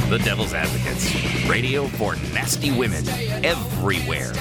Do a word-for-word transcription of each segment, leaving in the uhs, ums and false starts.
The Devil's Advocates. Radio for nasty women everywhere.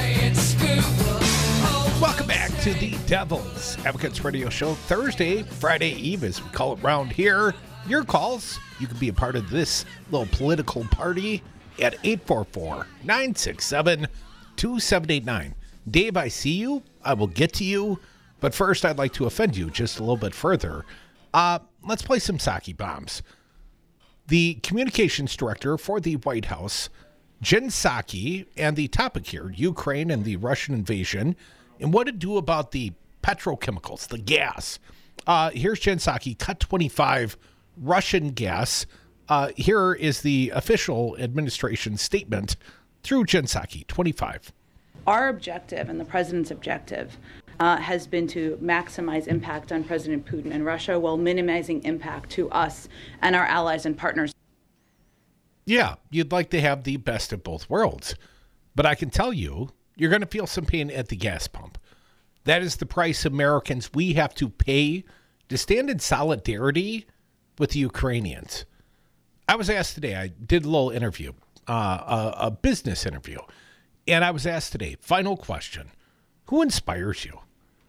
Welcome back to the Devil's Advocates Radio Show. Thursday, Friday Eve, as we call it around here. Your calls. You can be a part of this little political party at eight four four, nine six seven, two seven eight nine. Dave, I see you. I will get to you. But first, I'd like to offend you just a little bit further. Uh, let's play some Psaki bombs. The communications director for the White House, Jen Psaki, and the topic here, Ukraine and the Russian invasion, and what to do about the petrochemicals, the gas. Uh, here's Jen Psaki, cut twenty-five, Russian gas. Uh, here is the official administration statement through Jen Psaki, twenty-five. Our objective and the president's objective uh, has been to maximize impact on President Putin and Russia while minimizing impact to us and our allies and partners. Yeah, you'd like to have the best of both worlds. But I can tell you, you're going to feel some pain at the gas pump. That is the price Americans we have to pay to stand in solidarity with the Ukrainians. I was asked today, I did a little interview, uh, a, a business interview. And I was asked today, final question, who inspires you?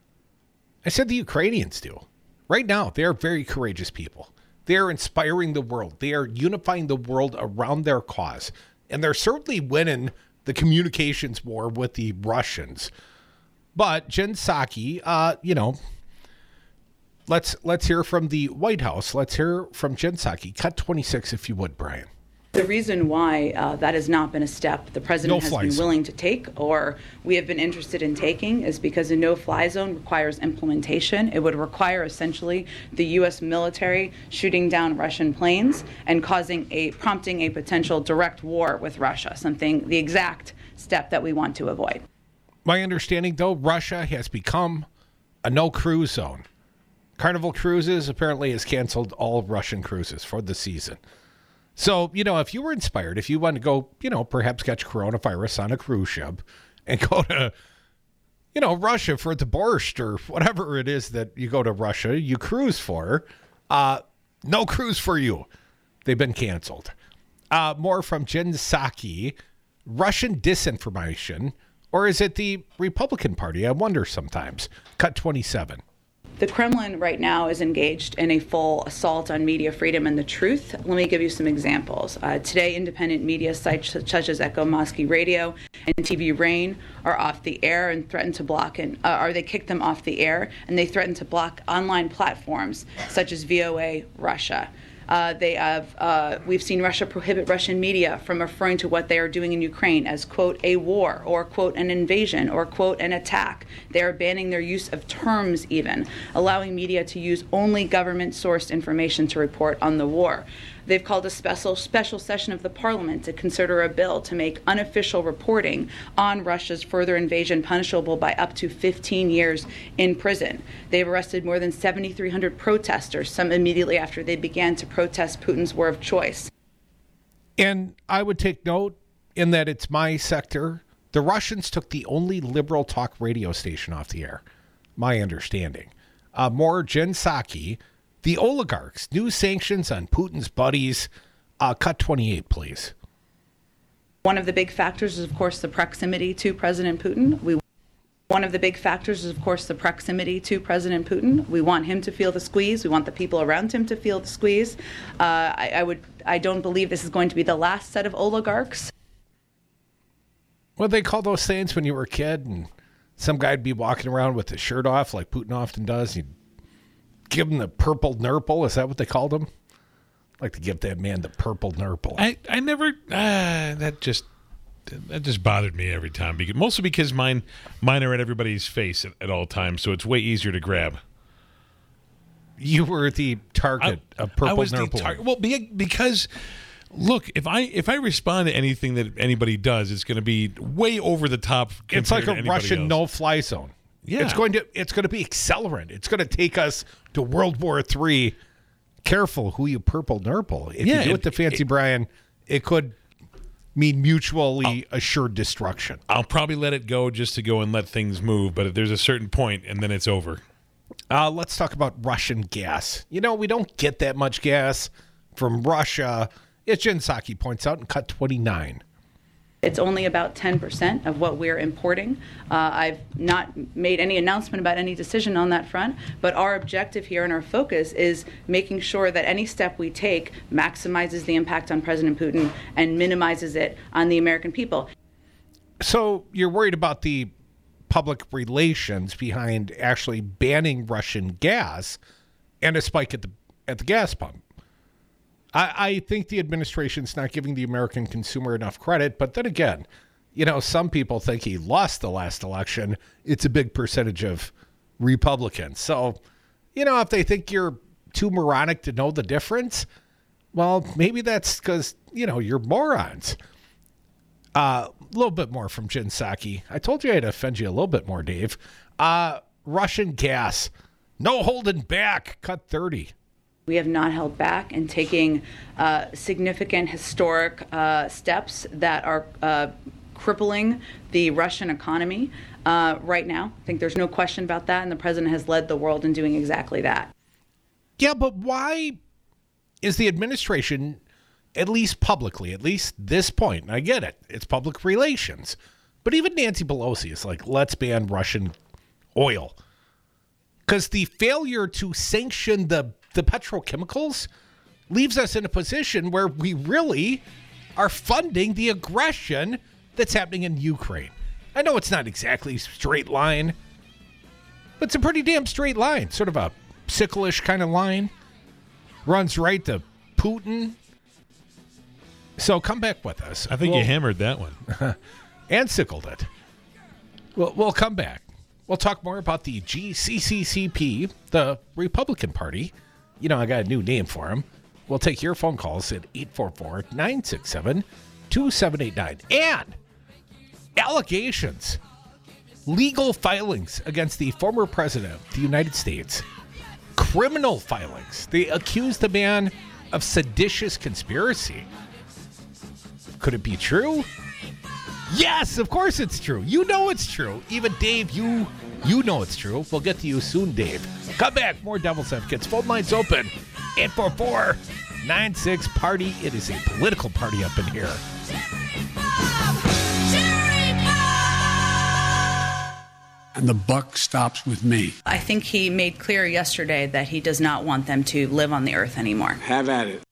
I said the Ukrainians do. Right now, they are very courageous people. They are inspiring the world. They are unifying the world around their cause. And they're certainly winning the communications war with the Russians. But Jen Psaki, uh, you know, let's let's hear from the White House. Let's hear from Jen Psaki. Cut twenty-six, if you would, Brian. The reason why uh, that has not been a step the president No has fly been zone. willing to take or we have been interested in taking is because a no-fly zone requires implementation. It would require essentially the U S military shooting down Russian planes and causing a prompting a potential direct war with Russia, something the exact step that we want to avoid. My understanding, though, Russia has become a no-cruise zone. Carnival Cruises apparently has canceled all Russian cruises for the season. So, you know, if you were inspired, if you wanted to go, you know, perhaps catch coronavirus on a cruise ship and go to, you know, Russia for the borscht or whatever it is that you go to Russia, you cruise for, uh, no cruise for you. They've been canceled. Uh, more from Jen Psaki, Russian disinformation, or is it the Republican Party? I wonder sometimes. Cut twenty-seven. The Kremlin right now is engaged in a full assault on media freedom and the truth. Let me give you some examples. Uh, today, independent media sites such as Echo Moscow Radio and T V Rain are off the air and threaten to block, and uh, or they kick them off the air, and they threaten to block online platforms such as V O A Russia. Uh, they have, uh, we've seen Russia prohibit Russian media from referring to what they are doing in Ukraine as, quote, a war, or, quote, an invasion, or, quote, an attack. They are banning their use of terms even, allowing media to use only government-sourced information to report on the war. They've called a special special session of the parliament to consider a bill to make unofficial reporting on Russia's further invasion punishable by up to fifteen years in prison. They've arrested more than seventy-three hundred protesters, some immediately after they began to protest Putin's war of choice. And I would take note in that it's my sector. The Russians took the only liberal talk radio station off the air, my understanding. Uh, more Jen Psaki. The oligarchs, new sanctions on Putin's buddies. Uh, cut twenty-eight, please. One of the big factors is, of course, the proximity to President Putin. We One of the big factors is, of course, the proximity to President Putin. We want him to feel the squeeze. We want the people around him to feel the squeeze. Uh, I, I would. I don't believe this is going to be the last set of oligarchs. What they call those things when you were a kid and some guy'd be walking around with his shirt off like Putin often does. He'd give him the purple nurple. Is that what they called him? I'd like to give that man the purple nurple. I, I never, uh, that just, that just bothered me every time. Because, mostly because mine, mine are at everybody's face at, at all times, so it's way easier to grab. You were the target I, of purple I was nurple. The tar- well, be, because, look, if I if I respond to anything that anybody does, it's going to be way over the top. It's like a Russian else. no-fly zone. Yeah. It's going to it's going to be accelerant. It's going to take us to World War Three. Careful who you purple nurple. If Yeah, you do it it- to Fancy it- Brian, it could mean mutually assured destruction. I'll probably let it go just to go and let things move, but there's a certain point, and then it's over. Uh, let's talk about Russian gas. You know, we don't get that much gas from Russia. as Jen Psaki points out in cut twenty-nine. It's only about ten percent of what we're importing. Uh, I've not made any announcement about any decision on that front, but our objective here and our focus is making sure that any step we take maximizes the impact on President Putin and minimizes it on the American people. So you're worried about the public relations behind actually banning Russian gas and a spike at the at the gas pump. I, I think the administration's not giving the American consumer enough credit, but then again, you know, some people think he lost the last election. It's a big percentage of Republicans. So, you know, if they think you're too moronic to know the difference, well, maybe that's because, you know, you're morons. A uh, little bit more from Jen Psaki. I told you I'd offend you a little bit more, Dave. Uh, Russian gas. No holding back. Cut thirty. We have not held back in taking uh, significant historic uh, steps that are uh, crippling the Russian economy uh, right now. I think there's no question about that, and the president has led the world in doing exactly that. Yeah, but why is the administration, at least publicly, at least this point, and I get it, it's public relations, but even Nancy Pelosi is like, let's ban Russian oil. Because the failure to sanction the the petrochemicals leaves us in a position where we really are funding the aggression that's happening in Ukraine. I know it's not exactly a straight line, but it's a pretty damn straight line. Sort of a sickle-ish kind of line. Runs right to Putin. So come back with us. I think we'll, you hammered that one. and sickled it. We'll, we'll come back. We'll talk more about the G C C C P, the Republican Party. You know, I got a new name for him. We'll take your phone calls at eight four four, nine six seven, two seven eight nine. And allegations, legal filings against the former president of the United States. Criminal filings. They accuse the man of seditious conspiracy. Could it be true? Yes, of course it's true. You know it's true. Even Dave, you you know it's true. We'll get to you soon, Dave. Come back. More Devil's Advocates. Phone lines open. eight four four, nine six, party. It is a political party up in here. And the buck stops with me. I think he made clear yesterday that he does not want them to live on the earth anymore. Have at it.